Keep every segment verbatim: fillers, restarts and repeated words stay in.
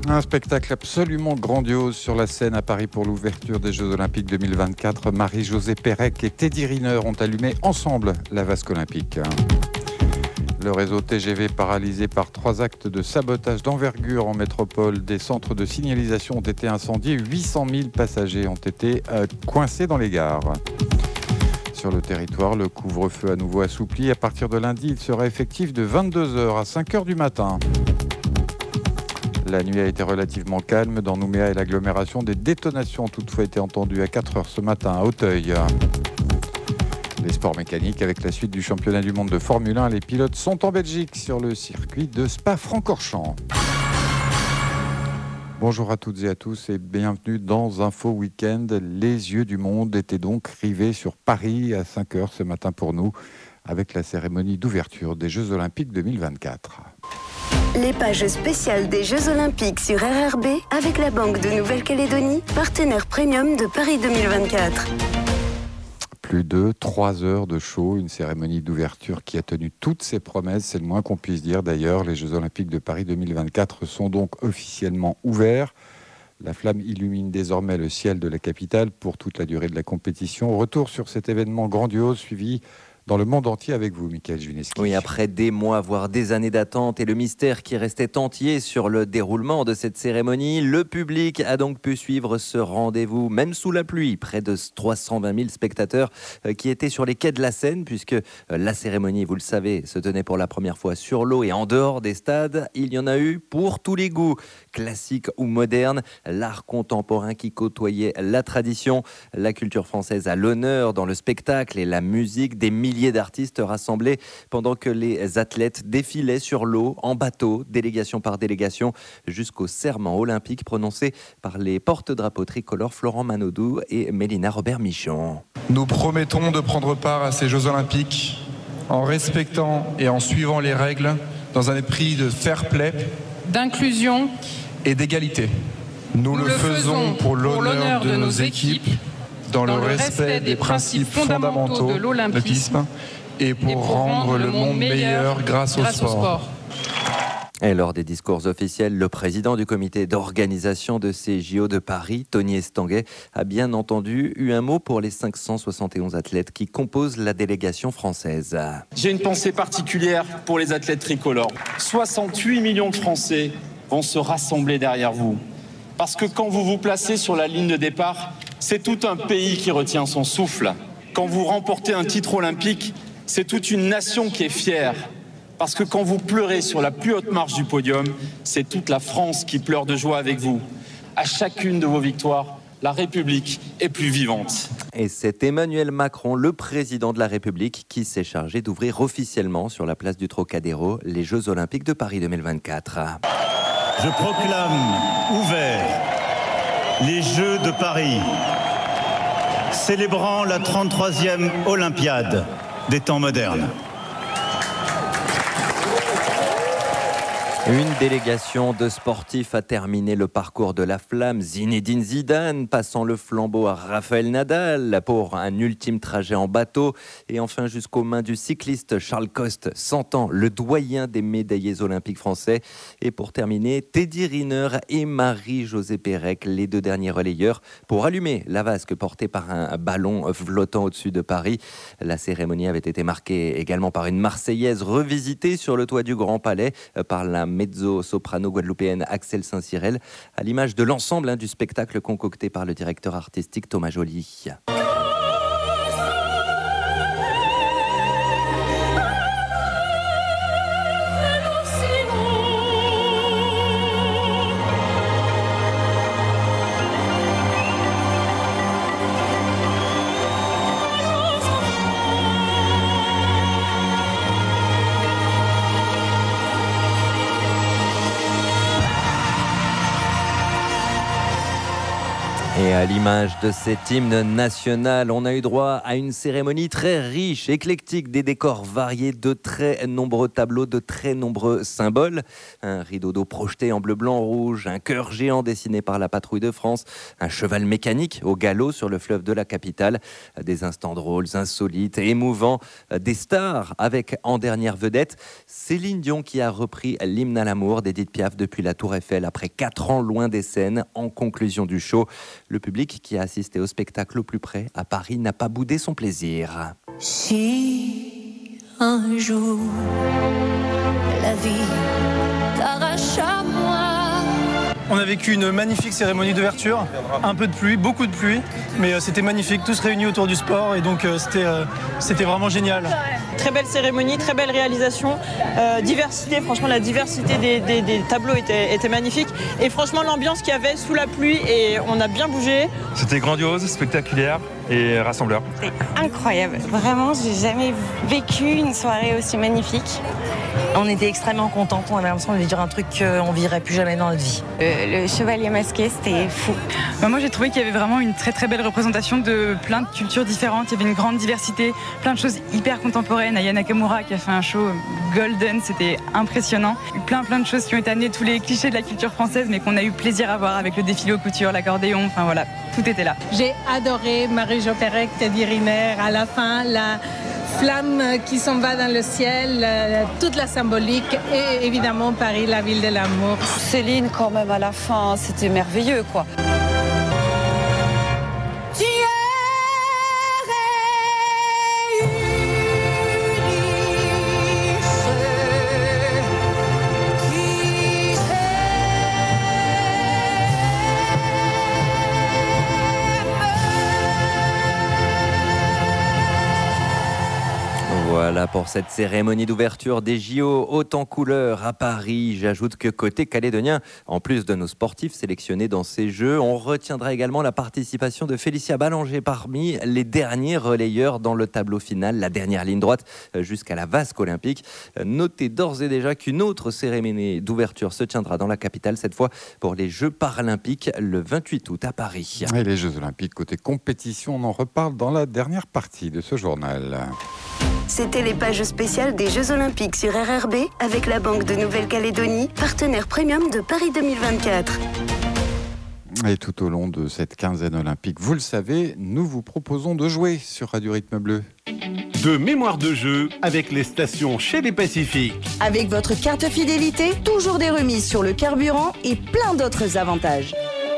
Un spectacle absolument grandiose sur la scène à Paris pour l'ouverture des Jeux Olympiques deux mille vingt-quatre. Marie-Josée Pérec et Teddy Riner ont allumé ensemble la vasque olympique. Le réseau T G V paralysé par trois actes de sabotage d'envergure en métropole. Des centres de signalisation ont été incendiés. huit cent mille passagers ont été euh, coincés dans les gares. Sur le territoire, le couvre-feu à nouveau assoupli. À partir de lundi, il sera effectif de vingt-deux heures à cinq heures du matin. La nuit a été relativement calme dans Nouméa et l'agglomération. Des détonations ont toutefois été entendues à quatre heures ce matin à Auteuil. Les sports mécaniques avec la suite du championnat du monde de Formule un. Les pilotes sont en Belgique sur le circuit de Spa-Francorchamps. Bonjour à toutes et à tous et bienvenue dans Info Week-end. Les yeux du monde étaient donc rivés sur Paris à cinq heures ce matin pour nous avec la cérémonie d'ouverture des Jeux Olympiques deux mille vingt-quatre. Les pages spéciales des Jeux Olympiques sur R R B avec la Banque de Nouvelle-Calédonie, partenaire premium de Paris deux mille vingt-quatre. Plus de trois heures de show, une cérémonie d'ouverture qui a tenu toutes ses promesses, c'est le moins qu'on puisse dire d'ailleurs. Les Jeux Olympiques de Paris deux mille vingt-quatre sont donc officiellement ouverts. La flamme illumine désormais le ciel de la capitale pour toute la durée de la compétition. Retour sur cet événement grandiose suivi dans le monde entier avec vous, Mickaël Juneski. Oui, après des mois, voire des années d'attente et le mystère qui restait entier sur le déroulement de cette cérémonie, le public a donc pu suivre ce rendez-vous, même sous la pluie. Près de trois cent vingt mille spectateurs qui étaient sur les quais de la Seine, puisque la cérémonie, vous le savez, se tenait pour la première fois sur l'eau et en dehors des stades. Il y en a eu pour tous les goûts, classique ou moderne, l'art contemporain qui côtoyait la tradition, la culture française à l'honneur dans le spectacle et la musique, des milliers d'artistes rassemblés pendant que les athlètes défilaient sur l'eau, en bateau, délégation par délégation, jusqu'au serment olympique prononcé par les porte-drapeaux tricolores Florent Manodou et Mélina Robert-Michon. Nous promettons de prendre part à ces Jeux Olympiques en respectant et en suivant les règles dans un esprit de fair play, d'inclusion et d'égalité. Nous, Nous le, le faisons pour l'honneur, pour l'honneur de, de nos équipes, Dans, dans le respect des principes fondamentaux de l'olympisme et pour, et pour rendre le monde meilleur grâce, grâce au, sport. au sport. Et lors des discours officiels, le président du comité d'organisation de ces J O de Paris, Tony Estanguet, a bien entendu eu un mot pour les cinq cent soixante et onze athlètes qui composent la délégation française. J'ai une pensée particulière pour les athlètes tricolores. soixante-huit millions de Français vont se rassembler derrière vous. Parce que quand vous vous placez sur la ligne de départ, c'est tout un pays qui retient son souffle. Quand vous remportez un titre olympique, c'est toute une nation qui est fière. Parce que quand vous pleurez sur la plus haute marche du podium, c'est toute la France qui pleure de joie avec vous. À chacune de vos victoires, la République est plus vivante. Et c'est Emmanuel Macron, le président de la République, qui s'est chargé d'ouvrir officiellement sur la place du Trocadéro les Jeux Olympiques de Paris deux mille vingt-quatre. Je proclame ouverts les Jeux de Paris, célébrant la trente-troisième Olympiade des temps modernes. Une délégation de sportifs a terminé le parcours de la flamme. Zinedine Zidane passant le flambeau à Rafael Nadal pour un ultime trajet en bateau. Et enfin jusqu'aux mains du cycliste Charles Coste, cent ans, le doyen des médaillés olympiques français. Et pour terminer, Teddy Riner et Marie-Josée Pérec, les deux derniers relayeurs, pour allumer la vasque portée par un ballon flottant au-dessus de Paris. La cérémonie avait été marquée également par une Marseillaise revisitée sur le toit du Grand Palais par la mezzo-soprano guadeloupéenne Axel Saint-Cyrel, à l'image de l'ensemble hein, du spectacle concocté par le directeur artistique Thomas Joly. Et à l'image de cet hymne national, on a eu droit à une cérémonie très riche, éclectique, des décors variés, de très nombreux tableaux, de très nombreux symboles. Un rideau d'eau projeté en bleu, blanc, rouge, un cœur géant dessiné par la patrouille de France, un cheval mécanique au galop sur le fleuve de la capitale, des instants drôles, insolites, émouvants, des stars avec en dernière vedette Céline Dion qui a repris l'hymne à l'amour d'Édith Piaf depuis la Tour Eiffel après quatre ans loin des scènes en conclusion du show. Le public qui a assisté au spectacle au plus près à Paris n'a pas boudé son plaisir. Si un jour la vie t'arrache à moi. On a vécu une magnifique cérémonie d'ouverture, un peu de pluie, beaucoup de pluie, mais euh, c'était magnifique, tous réunis autour du sport et donc euh, c'était, euh, c'était vraiment génial. Très belle cérémonie, très belle réalisation, euh, diversité, franchement la diversité des, des, des tableaux était, était magnifique et franchement l'ambiance qu'il y avait sous la pluie et on a bien bougé. C'était grandiose, spectaculaire et rassembleur. C'était incroyable, vraiment j'ai jamais vécu une soirée aussi magnifique. On était extrêmement contents, on avait l'impression de dire un truc qu'on ne vivrait plus jamais dans notre vie. Euh, le chevalier masqué, c'était fou. Bah moi j'ai trouvé qu'il y avait vraiment une très très belle représentation de plein de cultures différentes, il y avait une grande diversité, plein de choses hyper contemporaines. Aya Nakamura qui a fait un show golden, c'était impressionnant. Plein plein de choses qui ont été amenées, tous les clichés de la culture française mais qu'on a eu plaisir à voir avec le défilé aux coutures, l'accordéon, enfin voilà, tout était là. J'ai adoré Marie-Jo Pérec, Teddy Riner, à la fin la flamme qui s'en va dans le ciel, euh, toute la symbolique et évidemment Paris, la ville de l'amour. Céline quand même à la fin, c'était merveilleux quoi. Voilà pour cette cérémonie d'ouverture des J O haute en couleurs à Paris. J'ajoute que côté calédonien, en plus de nos sportifs sélectionnés dans ces Jeux, on retiendra également la participation de Félicia Ballanger parmi les derniers relayeurs dans le tableau final, la dernière ligne droite jusqu'à la vasque olympique. Notez d'ores et déjà qu'une autre cérémonie d'ouverture se tiendra dans la capitale, cette fois pour les Jeux paralympiques le vingt-huit août à Paris. Et les Jeux olympiques côté compétition, on en reparle dans la dernière partie de ce journal. C'était les pages spéciales des Jeux Olympiques sur R R B avec la Banque de Nouvelle-Calédonie, partenaire premium de Paris deux mille vingt-quatre. Et tout au long de cette quinzaine olympique, vous le savez, nous vous proposons de jouer sur Radio Rythme Bleu. De mémoire de jeu avec les stations Shell et Pacifique. Avec votre carte fidélité, toujours des remises sur le carburant et plein d'autres avantages.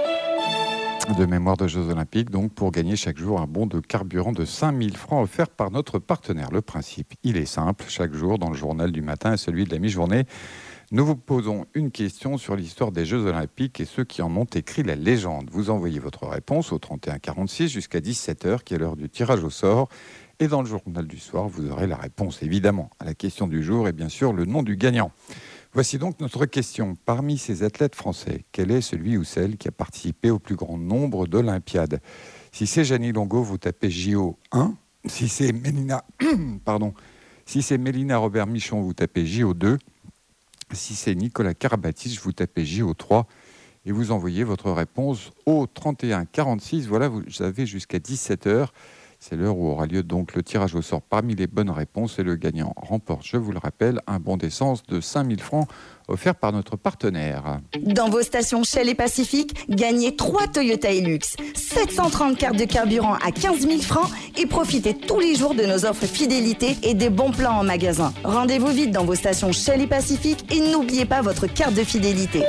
De mémoire de Jeux Olympiques, donc pour gagner chaque jour un bon de carburant de cinq mille francs offert par notre partenaire. Le principe, il est simple. Chaque jour, dans le journal du matin et celui de la mi-journée, nous vous posons une question sur l'histoire des Jeux Olympiques et ceux qui en ont écrit la légende. Vous envoyez votre réponse au trente et un quarante-six jusqu'à dix-sept heures, qui est l'heure du tirage au sort. Et dans le journal du soir, vous aurez la réponse, évidemment, à la question du jour et bien sûr le nom du gagnant. Voici donc notre question. Parmi ces athlètes français, quel est celui ou celle qui a participé au plus grand nombre d'Olympiades ? Si c'est Jeannie Longo, vous tapez J O un. Si c'est Mélina, pardon, si c'est Mélina Robert-Michon, vous tapez J O deux. Si c'est Nicolas Karabatic, vous tapez J O trois. Et vous envoyez votre réponse au trente et un quarante-six. Voilà, vous avez jusqu'à dix-sept heures. C'est l'heure où aura lieu donc le tirage au sort parmi les bonnes réponses et le gagnant remporte, je vous le rappelle, un bon d'essence de cinq mille francs offert par notre partenaire. Dans vos stations Shell et Pacifique, gagnez trois Toyota Hilux, sept cent trente cartes de carburant à quinze mille francs et profitez tous les jours de nos offres fidélité et des bons plans en magasin. Rendez-vous vite dans vos stations Shell et Pacifique et n'oubliez pas votre carte de fidélité.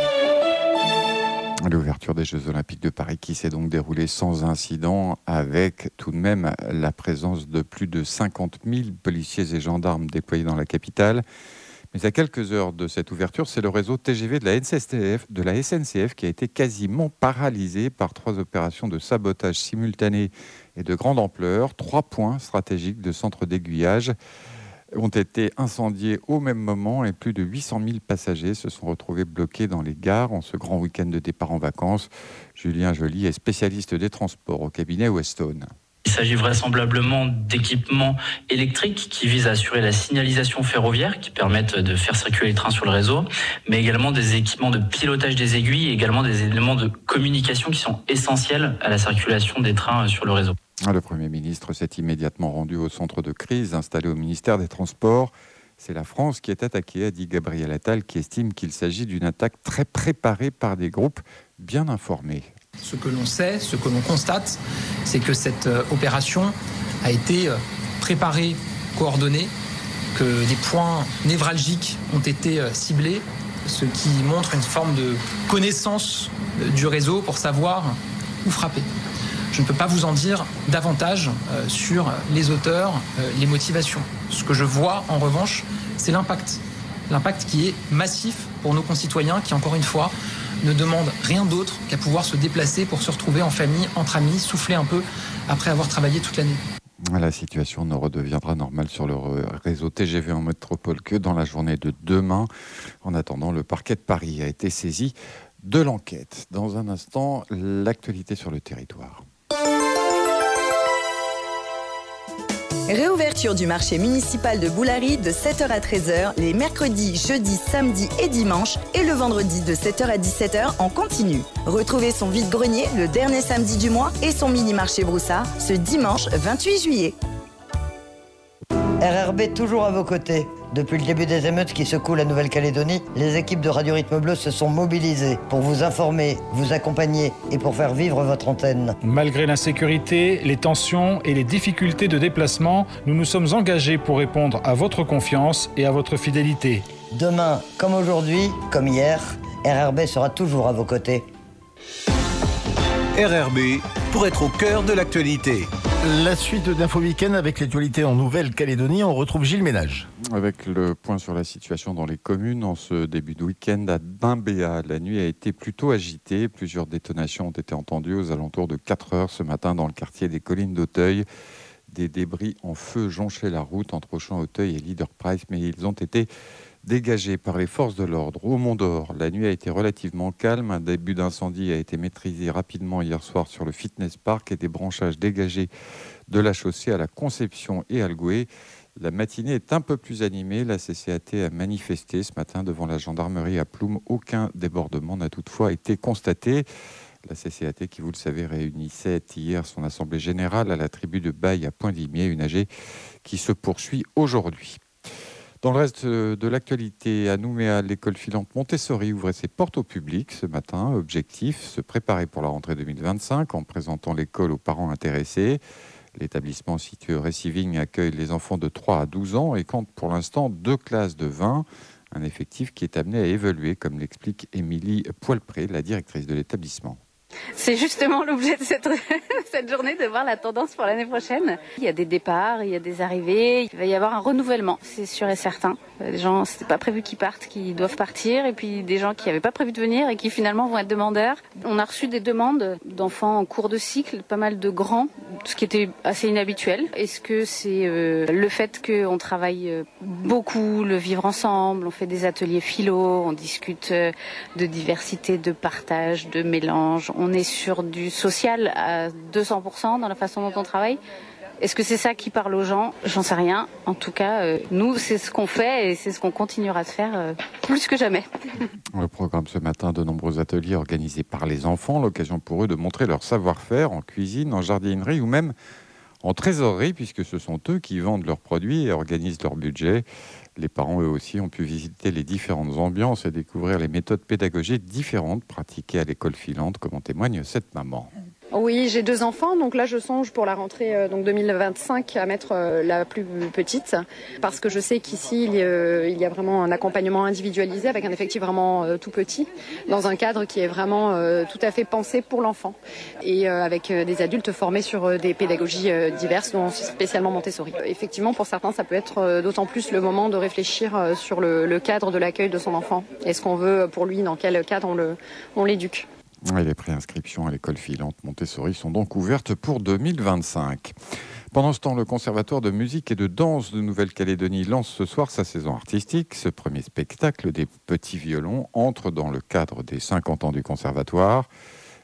L'ouverture des Jeux Olympiques de Paris qui s'est donc déroulée sans incident avec tout de même la présence de plus de cinquante mille policiers et gendarmes déployés dans la capitale. Mais à quelques heures de cette ouverture, c'est le réseau T G V de la S N C F qui a été quasiment paralysé par trois opérations de sabotage simultanées et de grande ampleur. Trois points stratégiques de centre d'aiguillage ont été incendiés au même moment et plus de huit cent mille passagers se sont retrouvés bloqués dans les gares en ce grand week-end de départ en vacances. Julien Joly est spécialiste des transports au cabinet Weston. s'agit vraisemblablement d'équipements électriques qui visent à assurer la signalisation ferroviaire, qui permettent de faire circuler les trains sur le réseau, mais également des équipements de pilotage des aiguilles et également des éléments de communication qui sont essentiels à la circulation des trains sur le réseau. Le Premier ministre s'est immédiatement rendu au centre de crise installé au ministère des Transports. C'est la France qui est attaquée, a dit Gabriel Attal, qui estime qu'il s'agit d'une attaque très préparée par des groupes bien informés. Ce que l'on sait, ce que l'on constate, c'est que cette euh, opération a été euh, préparée, coordonnée, que des points névralgiques ont été euh, ciblés, ce qui montre une forme de connaissance euh, du réseau pour savoir où frapper. Je ne peux pas vous en dire davantage euh, sur les auteurs, euh, les motivations. Ce que je vois, en revanche, c'est l'impact. L'impact qui est massif pour nos concitoyens qui, encore une fois, ne demandent rien d'autre qu'à pouvoir se déplacer pour se retrouver en famille, entre amis, souffler un peu après avoir travaillé toute l'année. La situation ne redeviendra normale sur le réseau T G V en métropole que dans la journée de demain. En attendant, le parquet de Paris a été saisi de l'enquête. Dans un instant, l'actualité sur le territoire. Réouverture du marché municipal de Boulary de sept heures à treize heures les mercredis, jeudis, samedis et dimanches et le vendredi de sept heures à dix-sept heures en continu. Retrouvez son vide-grenier le dernier samedi du mois et son mini-marché Broussard ce dimanche vingt-huit juillet. R R B toujours à vos côtés. Depuis le début des émeutes qui secouent la Nouvelle-Calédonie, les équipes de Radio Rythme Bleu se sont mobilisées pour vous informer, vous accompagner et pour faire vivre votre antenne. Malgré l'insécurité, les tensions et les difficultés de déplacement, nous nous sommes engagés pour répondre à votre confiance et à votre fidélité. Demain, comme aujourd'hui, comme hier, R R B sera toujours à vos côtés. R R B pour être au cœur de l'actualité. La suite d'Info Week-end avec l'actualité en Nouvelle-Calédonie, on retrouve Gilles Ménage. Avec le point sur la situation dans les communes, en ce début de week-end à Bimbéa, la nuit a été plutôt agitée. Plusieurs détonations ont été entendues aux alentours de quatre heures ce matin dans le quartier des Collines d'Auteuil. Des débris en feu jonchaient la route entre Auchan-Auteuil et Leader Price, mais ils ont été dégagés par les forces de l'ordre. Au Mont-d'Or, la nuit a été relativement calme. Un début d'incendie a été maîtrisé rapidement hier soir sur le Fitness Park et des branchages dégagés de la chaussée à la Conception et à Algoué. La matinée est un peu plus animée. La C C A T a manifesté ce matin devant la gendarmerie à Ploum. Aucun débordement n'a toutefois été constaté. La C C A T, qui, vous le savez, réunissait hier son assemblée générale à la tribu de Baille à Point-Limier, une A G qui se poursuit aujourd'hui. Dans le reste de l'actualité, à Nouméa, l'école filante Montessori ouvrait ses portes au public ce matin. Objectif, se préparer pour la rentrée deux mille vingt-cinq en présentant l'école aux parents intéressés. L'établissement situé au Réciving accueille les enfants de trois à douze ans et compte pour l'instant deux classes de vingt. Un effectif qui est amené à évoluer, comme l'explique Émilie Poilpré, la directrice de l'établissement. C'est justement l'objet de cette, cette journée, de voir la tendance pour l'année prochaine. Il y a des départs, il y a des arrivées, il va y avoir un renouvellement, c'est sûr et certain. Des gens, c'était pas prévu qu'ils partent, qui doivent partir, et puis des gens qui n'avaient pas prévu de venir et qui finalement vont être demandeurs. On a reçu des demandes d'enfants en cours de cycle, pas mal de grands, ce qui était assez inhabituel. Est-ce que c'est euh, le fait qu'on travaille beaucoup, le vivre ensemble, on fait des ateliers philo, on discute de diversité, de partage, de mélange. On est sur du social à deux cents pour cent dans la façon dont on travaille. Est-ce que c'est ça qui parle aux gens ? J'en sais rien. En tout cas, euh, nous, c'est ce qu'on fait et c'est ce qu'on continuera de faire euh, plus que jamais. Le programme ce matin, de nombreux ateliers organisés par les enfants, l'occasion pour eux de montrer leur savoir-faire en cuisine, en jardinerie ou même en trésorerie, puisque ce sont eux qui vendent leurs produits et organisent leur budget. Les parents, eux aussi, ont pu visiter les différentes ambiances et découvrir les méthodes pédagogiques différentes pratiquées à l'école filante, comme en témoigne cette maman. Oui, j'ai deux enfants, donc là je songe pour la rentrée euh, donc deux mille vingt-cinq à mettre euh, la plus petite, parce que je sais qu'ici il, euh, il y a vraiment un accompagnement individualisé avec un effectif vraiment euh, tout petit, dans un cadre qui est vraiment euh, tout à fait pensé pour l'enfant, et euh, avec euh, des adultes formés sur euh, des pédagogies euh, diverses, dont spécialement Montessori. Effectivement, pour certains, ça peut être euh, d'autant plus le moment de réfléchir euh, sur le, le cadre de l'accueil de son enfant. Est-ce qu'on veut pour lui, dans quel cadre on, le, on l'éduque ? Et les préinscriptions à l'école filante Montessori sont donc ouvertes pour deux mille vingt-cinq. Pendant ce temps, le Conservatoire de musique et de danse de Nouvelle-Calédonie lance ce soir sa saison artistique. Ce premier spectacle des petits violons entre dans le cadre des cinquante ans du Conservatoire.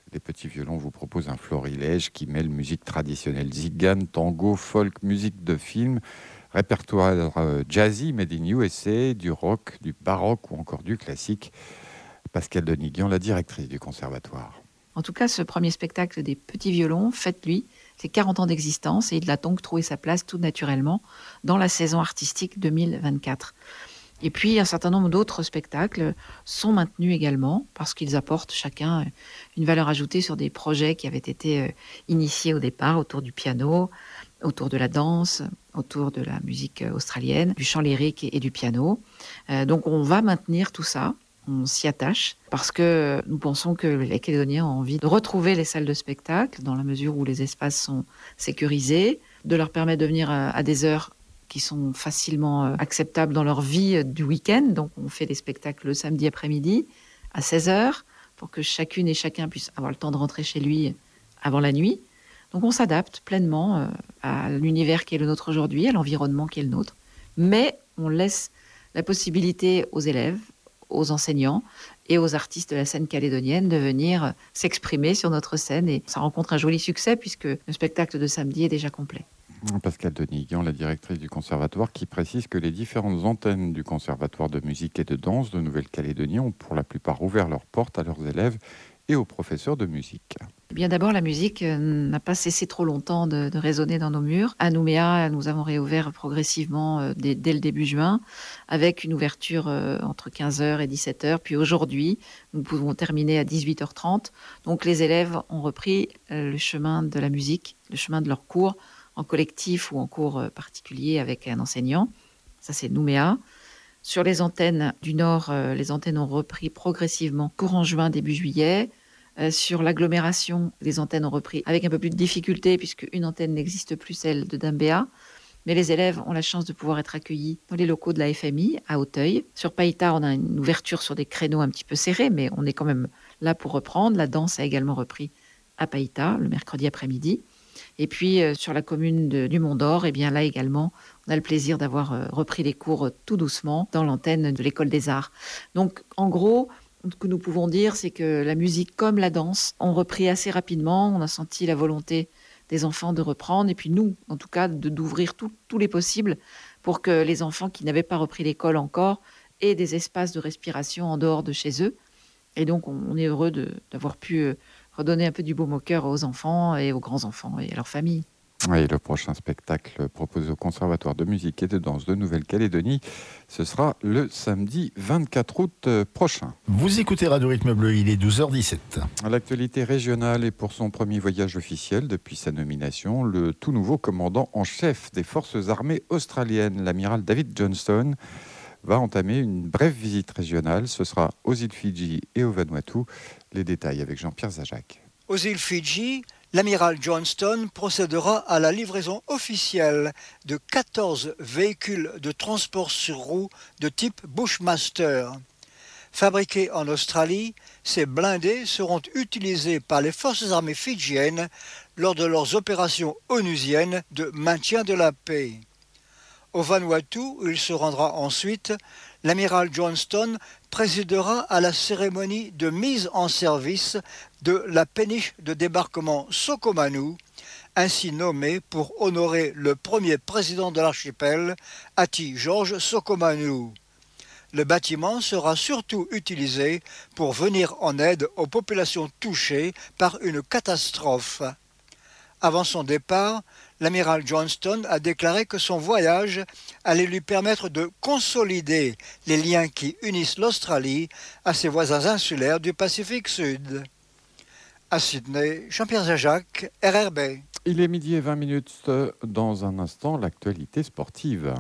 Les Petits Violons vous proposent un florilège qui mêle musique traditionnelle zigane, tango, folk, musique de film, répertoire euh, jazzy made in U S A, du rock, du baroque ou encore du classique. Pascale Denigan, la directrice du conservatoire. En tout cas, ce premier spectacle des Petits Violons, faites-lui, c'est quarante ans d'existence et il a donc trouvé sa place tout naturellement dans la saison artistique deux mille vingt-quatre. Et puis, un certain nombre d'autres spectacles sont maintenus également parce qu'ils apportent chacun une valeur ajoutée sur des projets qui avaient été initiés au départ autour du piano, autour de la danse, autour de la musique australienne, du chant lyrique et du piano. Euh, donc, on va maintenir tout ça. On s'y attache parce que nous pensons que les Calédoniens ont envie de retrouver les salles de spectacle dans la mesure où les espaces sont sécurisés, de leur permettre de venir à, à des heures qui sont facilement acceptables dans leur vie du week-end. Donc on fait des spectacles le samedi après-midi à seize heures pour que chacune et chacun puisse avoir le temps de rentrer chez lui avant la nuit. Donc on s'adapte pleinement à l'univers qui est le nôtre aujourd'hui, à l'environnement qui est le nôtre. Mais on laisse la possibilité aux élèves, aux enseignants et aux artistes de la scène calédonienne de venir s'exprimer sur notre scène. Et ça rencontre un joli succès puisque le spectacle de samedi est déjà complet. Pascale Denigan, la directrice du conservatoire, qui précise que les différentes antennes du conservatoire de musique et de danse de Nouvelle-Calédonie ont pour la plupart ouvert leurs portes à leurs élèves et aux professeurs de musique. Bien d'abord, la musique n'a pas cessé trop longtemps de, de résonner dans nos murs. À Nouméa, nous avons réouvert progressivement euh, dès, dès le début juin, avec une ouverture euh, entre quinze heures et dix-sept heures. Puis aujourd'hui, nous pouvons terminer à dix-huit heures trente. Donc les élèves ont repris euh, le chemin de la musique, le chemin de leur cours, en collectif ou en cours particulier avec un enseignant. Ça, c'est Nouméa. Sur les antennes du Nord, euh, les antennes ont repris progressivement courant juin, début juillet. Euh, sur l'agglomération, les antennes ont repris avec un peu plus de difficulté puisque une antenne n'existe plus, celle de Dambéa. Mais les élèves ont la chance de pouvoir être accueillis dans les locaux de la F M I à Auteuil. Sur Païta, on a une ouverture sur des créneaux un petit peu serrés, mais on est quand même là pour reprendre. La danse a également repris à Païta le mercredi après-midi. Et puis, euh, sur la commune de, du Mont-d'Or, eh bien là également, on a le plaisir d'avoir euh, repris les cours euh, tout doucement dans l'antenne de l'École des Arts. Donc, en gros, ce que nous pouvons dire, c'est que la musique comme la danse ont repris assez rapidement. On a senti la volonté des enfants de reprendre. Et puis nous, en tout cas, de, d'ouvrir tout, tous les possibles pour que les enfants qui n'avaient pas repris l'école encore aient des espaces de respiration en dehors de chez eux. Et donc, on, on est heureux de, d'avoir pu... Euh, redonner un peu du baume au cœur aux enfants et aux grands-enfants et à leurs familles. Oui, le prochain spectacle proposé au Conservatoire de musique et de danse de Nouvelle-Calédonie, ce sera le samedi vingt-quatre août prochain. Vous écoutez Radio Rythme Bleu, il est douze heures dix-sept. L'actualité régionale est pour son premier voyage officiel depuis sa nomination, le tout nouveau commandant en chef des forces armées australiennes, l'amiral David Johnston, va entamer une brève visite régionale. Ce sera aux îles Fidji et au Vanuatu. Les détails avec Jean-Pierre Zajac. Aux îles Fidji, l'amiral Johnston procédera à la livraison officielle de quatorze véhicules de transport sur roues de type Bushmaster. Fabriqués en Australie, ces blindés seront utilisés par les forces armées fidjiennes lors de leurs opérations onusiennes de maintien de la paix. Au Vanuatu, où il se rendra ensuite, l'amiral Johnston présidera à la cérémonie de mise en service de la péniche de débarquement Sokomanu, ainsi nommée pour honorer le premier président de l'archipel, Ati George Sokomanu. Le bâtiment sera surtout utilisé pour venir en aide aux populations touchées par une catastrophe. Avant son départ, l'amiral Johnston a déclaré que son voyage allait lui permettre de consolider les liens qui unissent l'Australie à ses voisins insulaires du Pacifique Sud. À Sydney, Jean-Pierre Zajac, R R B. Il est midi et vingt minutes. Dans un instant, l'actualité sportive.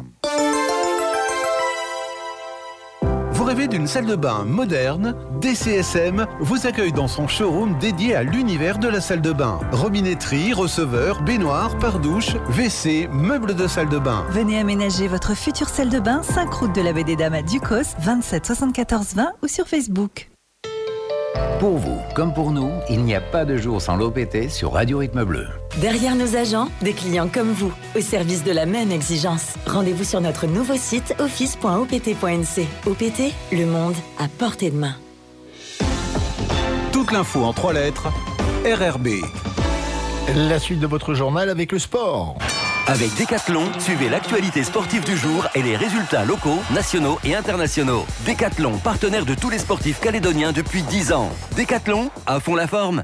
Vous rêvez d'une salle de bain moderne? D C S M vous accueille dans son showroom dédié à l'univers de la salle de bain. Robinetterie, receveur, baignoire, pare-douche, W C, meubles de salle de bain. Venez aménager votre future salle de bain, cinq route de la Baie des Dames à Ducos, vingt-sept soixante-quatorze vingt ou sur Facebook. Pour vous, comme pour nous, il n'y a pas de jour sans l'O P T sur Radio Rythme Bleu. Derrière nos agents, des clients comme vous, au service de la même exigence. Rendez-vous sur notre nouveau site office point o p t point n c. O P T, le monde à portée de main. Toute l'info en trois lettres, R R B. La suite de votre journal avec le sport. Avec Decathlon, suivez l'actualité sportive du jour et les résultats locaux, nationaux et internationaux. Decathlon, partenaire de tous les sportifs calédoniens depuis dix ans. Decathlon, à fond la forme.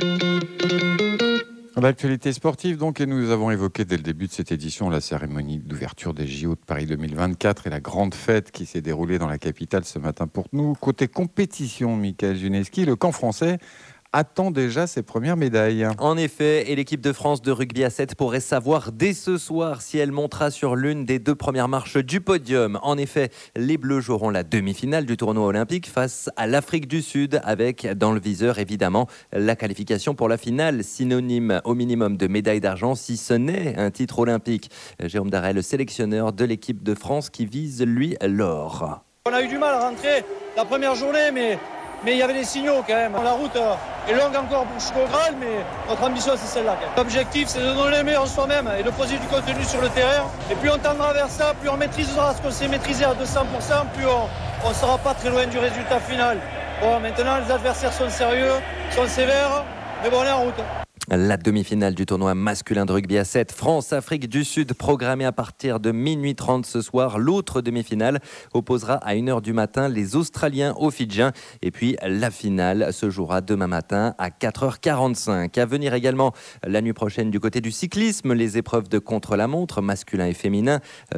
L'actualité sportive, donc, et nous avons évoqué dès le début de cette édition la cérémonie d'ouverture des J O de Paris deux mille vingt-quatre et la grande fête qui s'est déroulée dans la capitale ce matin pour nous. Côté compétition, Michael Juneski, le camp français attend déjà ses premières médailles. En effet, et l'équipe de France de rugby à sept pourrait savoir dès ce soir si elle montera sur l'une des deux premières marches du podium. En effet, les Bleus joueront la demi-finale du tournoi olympique face à l'Afrique du Sud avec, dans le viseur évidemment, la qualification pour la finale, synonyme au minimum de médaille d'argent si ce n'est un titre olympique. Jérôme Darel, le sélectionneur de l'équipe de France qui vise, lui, l'or. On a eu du mal à rentrer la première journée, mais... Mais il y avait des signaux quand même. La route est longue encore pour jusqu'au Graal, mais notre ambition c'est celle-là. L'objectif c'est de donner le meilleur en soi-même et de poser du contenu sur le terrain. Et plus on tendra vers ça, plus on maîtrisera ce qu'on sait maîtriser à deux cents pour cent, plus on ne sera pas très loin du résultat final. Bon, maintenant les adversaires sont sérieux, sont sévères, mais bon on est en route. La demi-finale du tournoi masculin de rugby à sept, France-Afrique du Sud, programmée à partir de minuit trente ce soir. L'autre demi-finale opposera à une heure du matin les Australiens aux Fidjiens. Et puis la finale se jouera demain matin à quatre heures quarante-cinq. À venir également la nuit prochaine du côté du cyclisme, les épreuves de contre-la-montre, masculin et féminin.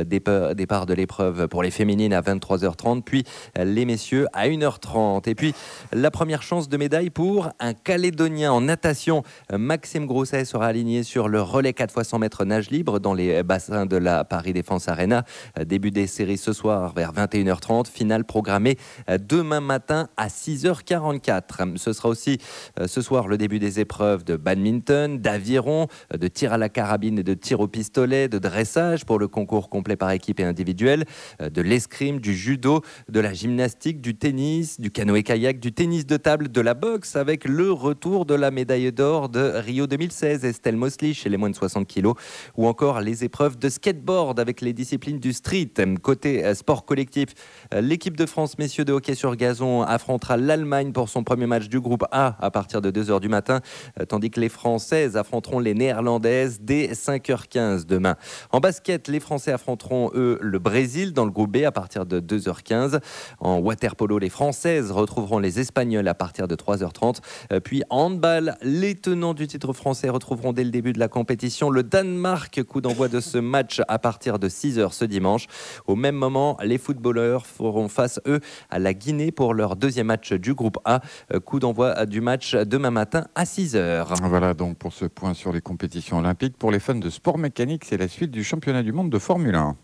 Départ de l'épreuve pour les féminines à vingt-trois heures trente, puis les messieurs à une heure trente. Et puis la première chance de médaille pour un Calédonien en natation. Maxime Grousset sera aligné sur le relais quatre fois cent mètres nage libre dans les bassins de la Paris Défense Arena. Début des séries ce soir vers vingt et une heures trente. Finale programmée demain matin à six heures quarante-quatre. Ce sera aussi ce soir le début des épreuves de badminton, d'aviron, de tir à la carabine et de tir au pistolet, de dressage pour le concours complet par équipe et individuel, de l'escrime, du judo, de la gymnastique, du tennis, du canoë-kayak, du tennis de table, de la boxe avec le retour de la médaille d'or de Rio deux mille seize, Estelle Mosley chez les moins de soixante kilos, ou encore les épreuves de skateboard avec les disciplines du street. Côté sport collectif, l'équipe de France messieurs de hockey sur gazon affrontera l'Allemagne pour son premier match du groupe A à partir de deux heures du matin, tandis que les Françaises affronteront les Néerlandaises dès cinq heures quinze demain. En basket, les Français affronteront eux le Brésil dans le groupe B à partir de deux heures quinze. En waterpolo, les Françaises retrouveront les Espagnols à partir de trois heures trente. Puis en handball, les tenants du titre français retrouveront dès le début de la compétition le Danemark. Coup d'envoi de ce match à partir de six heures ce dimanche. Au même moment, les footballeurs feront face, eux, à la Guinée pour leur deuxième match du groupe A. Coup d'envoi du match demain matin à six heures. Voilà donc pour ce point sur les compétitions olympiques. Pour les fans de sport mécanique, c'est la suite du championnat du monde de Formule un.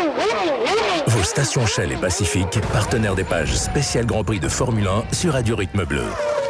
Vos stations Shell et Pacifique, partenaires des pages spéciales Grand Prix de Formule un sur Radio Rythme Bleu.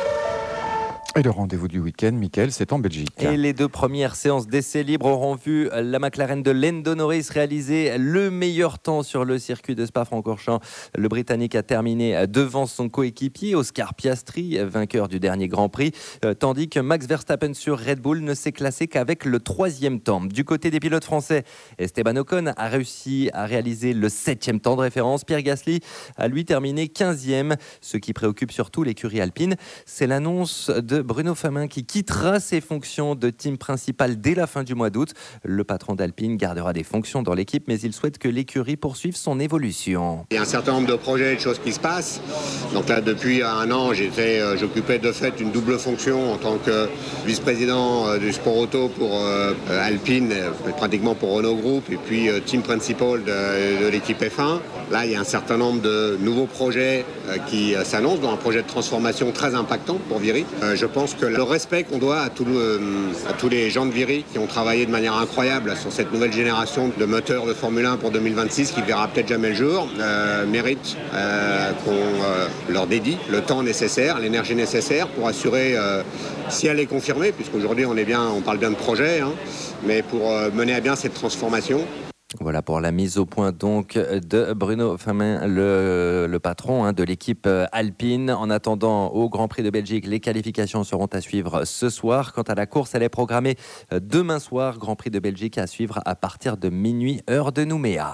Et le rendez-vous du week-end, Mickaël, c'est en Belgique. Et les deux premières séances d'essais libres auront vu la McLaren de Lando Norris réaliser le meilleur temps sur le circuit de Spa-Francorchamps. Le Britannique a terminé devant son coéquipier Oscar Piastri, vainqueur du dernier Grand Prix, tandis que Max Verstappen sur Red Bull ne s'est classé qu'avec le troisième temps. Du côté des pilotes français, Esteban Ocon a réussi à réaliser le septième temps de référence. Pierre Gasly a lui terminé quinzième. Ce qui préoccupe surtout l'écurie alpine, c'est l'annonce de Bruno Famin qui quittera ses fonctions de team principal dès la fin du mois d'août. Le patron d'Alpine gardera des fonctions dans l'équipe, mais il souhaite que l'écurie poursuive son évolution. Il y a un certain nombre de projets et de choses qui se passent. Donc là, depuis un an, j'étais, euh, j'occupais de fait une double fonction en tant que vice-président euh, du sport auto pour euh, Alpine, euh, pratiquement pour Renault Group, et puis euh, team principal de, de l'équipe F un. Là, il y a un certain nombre de nouveaux projets euh, qui euh, s'annoncent, dont un projet de transformation très impactant pour Viry. Euh, je pense que le respect qu'on doit à, tout le, à tous les gens de Viry qui ont travaillé de manière incroyable sur cette nouvelle génération de moteurs de Formule un pour deux mille vingt-six, qui verra peut-être jamais le jour, euh, mérite euh, qu'on euh, leur dédie le temps nécessaire, l'énergie nécessaire pour assurer, euh, si elle est confirmée, puisqu'aujourd'hui on est bien, on parle bien de projet, hein, mais pour euh, mener à bien cette transformation. Voilà pour la mise au point donc de Bruno Famin, le, le patron hein, de l'équipe alpine. En attendant au Grand Prix de Belgique, les qualifications seront à suivre ce soir. Quant à la course, elle est programmée demain soir. Grand Prix de Belgique à suivre à partir de minuit, heure de Nouméa.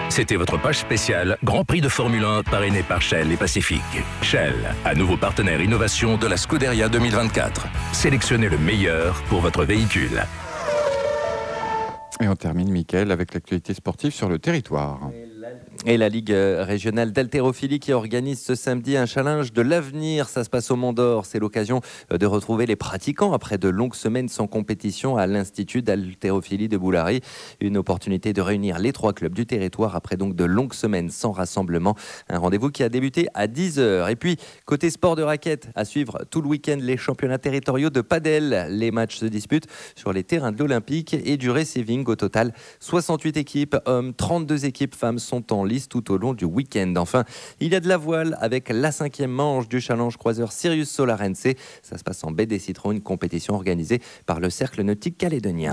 C'était votre page spéciale Grand Prix de Formule un parrainé par Shell et Pacific. Shell, à nouveau partenaire innovation de la Scuderia deux mille vingt-quatre. Sélectionnez le meilleur pour votre véhicule. Et on termine, Mickaël, avec l'actualité sportive sur le territoire. Et la Ligue régionale d'haltérophilie qui organise ce samedi un challenge de l'avenir. Ça se passe au Mont d'Or. C'est l'occasion de retrouver les pratiquants après de longues semaines sans compétition à l'Institut d'haltérophilie de Boulary. Une opportunité de réunir les trois clubs du territoire après donc de longues semaines sans rassemblement. Un rendez-vous qui a débuté à dix heures. Et puis, côté sport de raquette, à suivre tout le week-end les championnats territoriaux de padel. Les matchs se disputent sur les terrains de l'Olympique et du Receiving. Au total, soixante-huit équipes hommes, trente-deux équipes femmes sont en liste tout au long du week-end. Enfin, il y a de la voile avec la cinquième manche du challenge croiseur Sirius Solarense. Ça se passe en baie des Citrons, une compétition organisée par le Cercle nautique calédonien.